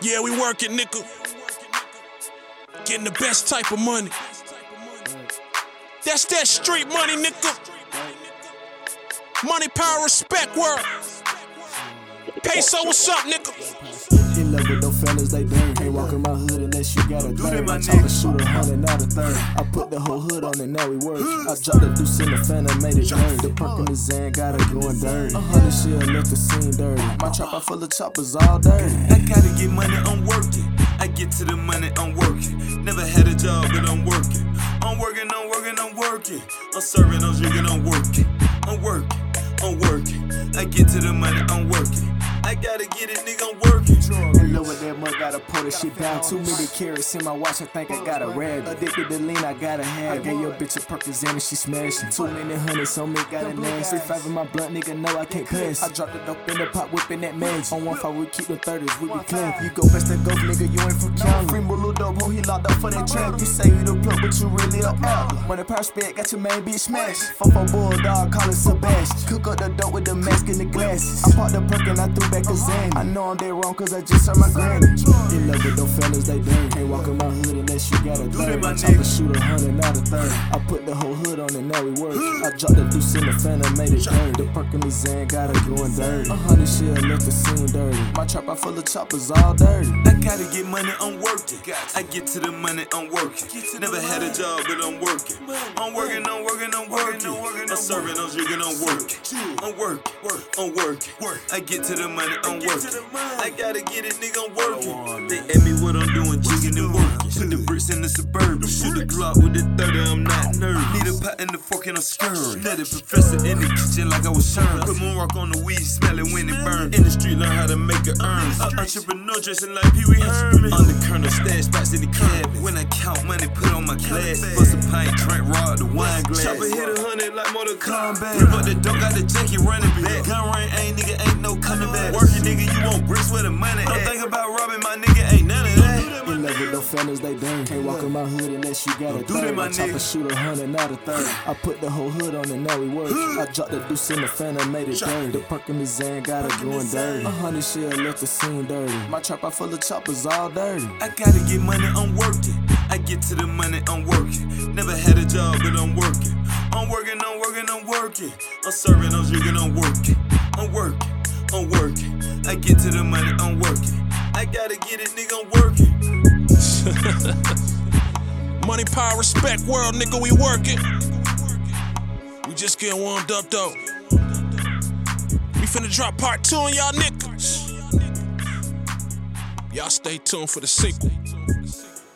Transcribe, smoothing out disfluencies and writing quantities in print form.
Yeah, we working, nigga. Getting the best type of money. That's that street money, nigga. Money, power, respect, world. Peso, what's up, nigga? In love with those fellas, they dirty. Can't walk in my hood unless you got a third. I talk to shoot 100, not a third. I put the whole hood on it, now we work. I dropped the deuce in the phantom, made it dirt. The perk in the Zan got it going dirty. 100 shit left the scene dirty. My trap out full of choppers, all dirty. I gotta get money, I'm working. I get to the money, I'm working. Never had a job, but I'm working. I'm working, I'm working, I'm working. I'm serving, I'm drinking, I'm working. I'm working, I'm working. I get to the money, I'm working. I gotta get it, nigga, I'm working. In love with that mug, gotta pull this shit down. Too many carats in my watch, I think I got a rag. Addicted to lean, I gotta have. I gave your bitch a Perkins and she smashing. Too many hundreds on me, got a nasty. 5 in my blunt, nigga, know I can't pass. I dropped it up in the pot, whipping that magic. On 1-5, we keep the 30s, we be clap. You go best and go, nigga, you ain't from county. Free Mulu dope, ho, he locked up for that trap. You say you the plug, but you really a out. When the power spit, got your main bitch smashed. 4-4 bulldog, call it Sebastian. Cook up the dope with the mask and the glasses. I popped the perk and I threw back a Zan. I know I'm dead wrong cause I just heard my granny. In love with those fellas, they dirty. Can't walk in my hood unless you got a third. I talk to shoot 100, not a third. I put the whole hood on it, now we work. I dropped the deuce in the phantom, made it dirt. The perk in the Zan got it going dirty. 100 shit left the scene dirty. My trap out full of choppers, all dirty. I gotta get money, I'm working. I get to the money, I'm working. Never had a job, but I'm working. I'm working, I'm working, I'm working. I'm serving, I'm drinking, I'm working. I'm working, I'm working. I get to the money, I'm working. I gotta get it, nigga, I'm working. They ask me what I'm doing, jigging and working. Put the bricks in the Suburban. Shoot the Glock with the 30, I'm not nervous. Need a pot in the fork and I'm scurrying. Let the professor in the kitchen like I was sharing. Put more rock on the weed, smell it when it burn. In the street, learn how to make it earn. An entrepreneur dressing like Pee Wee Herman. Undercurrent, stash spots in the cabin. When I count money, put on my glasses. Bust a pint, drink raw, the wine glass. Chopper hit 100 like Mortal Kombat. Rip up the dope, got the junkie running back. Gun range, ain't nigga, ain't no coming back. Working nigga, you want bricks with the money. Don't think about robbing my nigga, ain't none of that. In love with those fellas, they dirty. Can't walk in my hood unless you got a third. I chop a shoot 100, not a third. I put the whole hood on it, now we work. I dropped the deuce in the phantom, made it dirty. The perk in the Zan got it going dirty. 100 shit left the scene dirty. My trap out full of choppers, all dirty. I gotta get money, I'm working. I get to the money, I'm working. Never had a job, but I'm working. I'm working, I'm working, I'm working. I'm serving, I'm drinking, I'm working. I'm working, I'm working. I get to the money, I'm working. I gotta get it, nigga, I'm working. Money, power, respect, world, nigga, we working. We just getting warmed up, though. We finna drop part 2 on y'all niggas. Y'all stay tuned for the sequel.